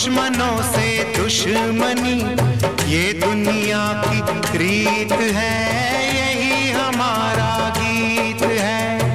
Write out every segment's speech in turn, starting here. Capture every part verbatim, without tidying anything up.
दुश्मनों से दुश्मनी, ये दुनिया की रीत है, यही हमारा गीत है।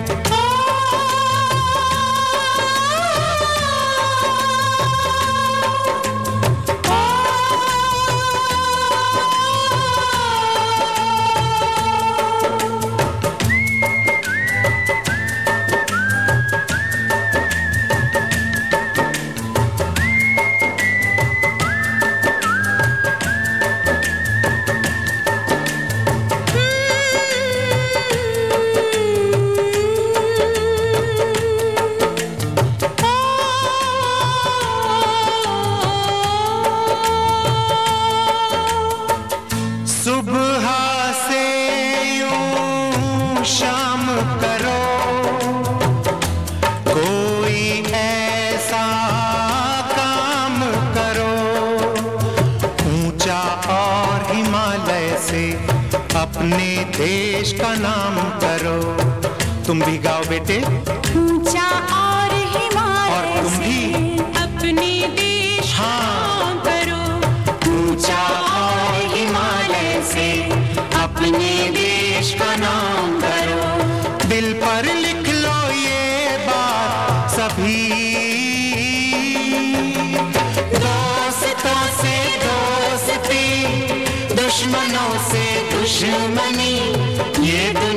सुबह से यूं शाम करो, कोई ऐसा काम करो, ऊंचा और हिमालय से अपने देश का नाम करो। तुम भी गाओ बेटे। ऊंचा और हिमालय और तुम भी अपने देश का नाम करो। ऊंचा और हिमालय से अपने देश का नाम करो। दिल पर लिख लो ये बात सभी, दोस्तों से दोस्ती, दुश्मनों से दुश्मनी, ये